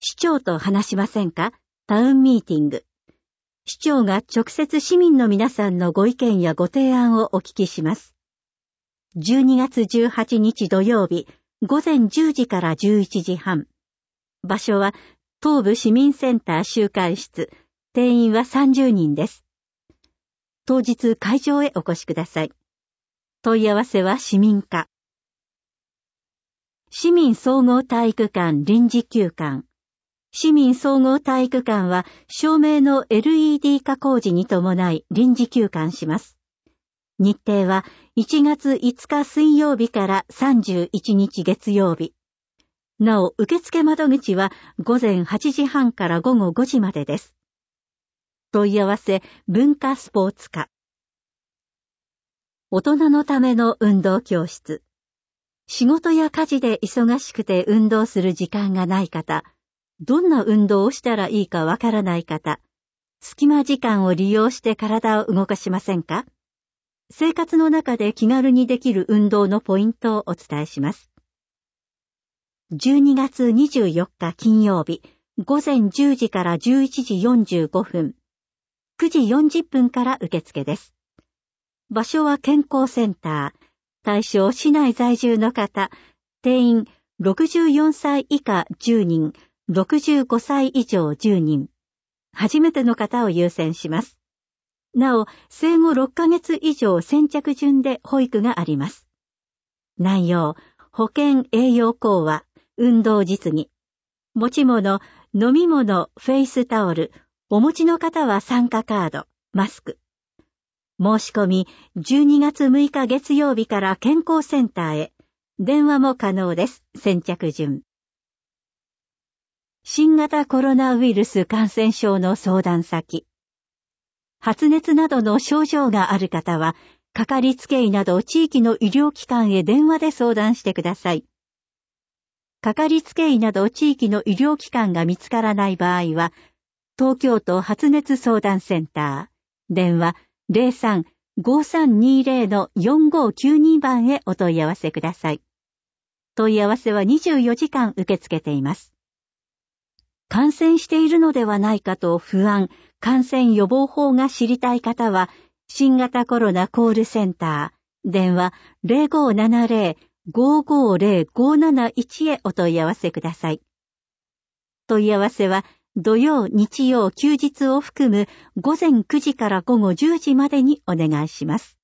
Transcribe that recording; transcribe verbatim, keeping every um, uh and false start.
市長と話しませんか？タウンミーティング。市長が直接市民の皆さんのご意見やご提案をお聞きします。じゅうにがつじゅうはちにち土曜日、ごぜんじゅうじからじゅういちじはん。場所は東部市民センター集会室。定員はさんじゅうにんです。当日会場へお越しください。問い合わせは市民課。市民総合体育館臨時休館。市民総合体育館は照明の エルイーディー 化工事に伴い臨時休館します。日程はいちがついつか水曜日からさんじゅういちにち月曜日。なお、受付窓口はごぜんはちじはんからごごごじまでです。問い合わせ文化スポーツ課。大人のための運動教室。仕事や家事で忙しくて運動する時間がない方、どんな運動をしたらいいかわからない方、隙間時間を利用して体を動かしませんか？生活の中で気軽にできる運動のポイントをお伝えします。じゅうにがつにじゅうよっか金曜日、ごぜんじゅうじからじゅういちじよんじゅうごふん、くじよんじゅっぷんから受付です。場所は健康センター、対象市内在住の方、定員ろくじゅうよんさい以下じゅうにん、ろくじゅうごさい以上じゅうにん。初めての方を優先します。なお、生後ろっかげつ以上先着順で保育があります。内容、保健栄養講話、運動実技。持ち物、飲み物、フェイスタオル。お持ちの方は参加カード、マスク。申し込み、じゅうにがつむいか月曜日から健康センターへ。電話も可能です。先着順。新型コロナウイルス感染症の相談先。発熱などの症状がある方は、かかりつけ医など地域の医療機関へ電話で相談してください。かかりつけ医など地域の医療機関が見つからない場合は、東京都発熱相談センター、電話 ゼロさん ごさんにゼロ よんごきゅうに 番へお問い合わせください。問い合わせはにじゅうよじかん受け付けています。感染しているのではないかと不安、感染予防法が知りたい方は、新型コロナコールセンター、電話 ゼロごななゼロ ごごゼロ ごなないち へお問い合わせください。問い合わせは、土曜、日曜、休日を含む午前くじから午後じゅうじまでにお願いします。